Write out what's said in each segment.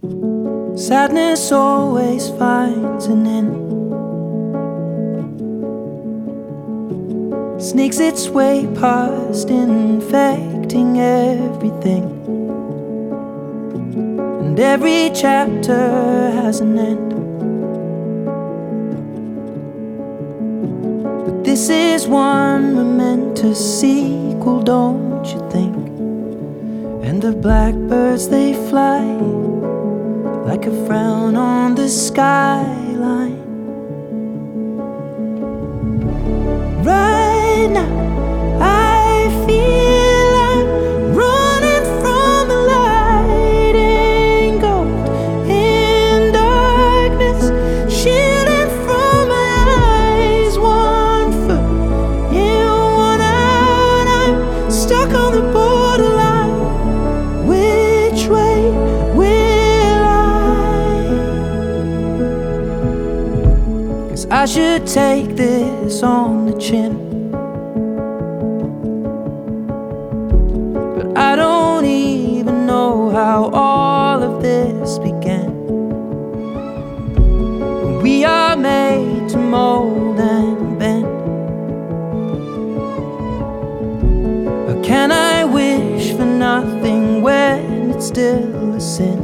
Sadness always finds an end, sneaks its way past, infecting everything. And every chapter has an end, but this is one momentous sequel, don't you think? And the blackbirds, they fly like a frown on the skyline. Right now, I feel I'm running from a lightning gold in darkness, shielding from my eyes. One foot in, one out, I'm stuck on the borderline. Which way will I should take this on the chin, but I don't even know how all of this began. We are made to mold and bend. Or can I wish for nothing when it's still a sin?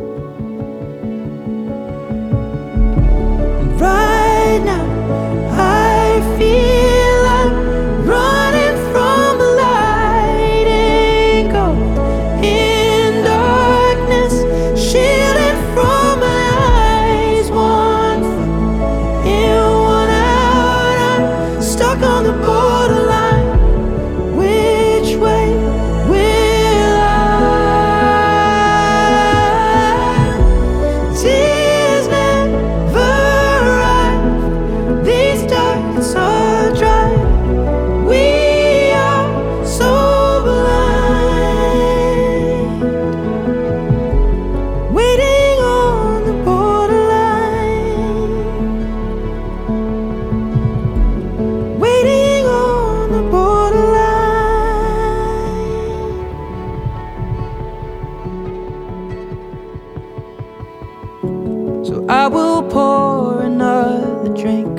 Right now, I feel I'm running from a lightning gold in darkness, shielding from my eyes. One foot in, one out, I'm stuck on the borderline. Which way will I? Tears never arrive, these darks are dry. We are so blind, waiting on the borderline, waiting on the borderline. So I will pour another drink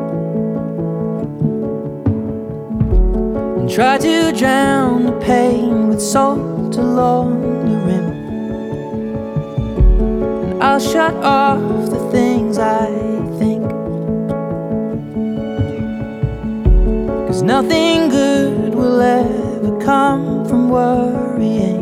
and try to drown the pain with salt along the rim. And I'll shut off the things I think, 'cause nothing good will ever come from worrying.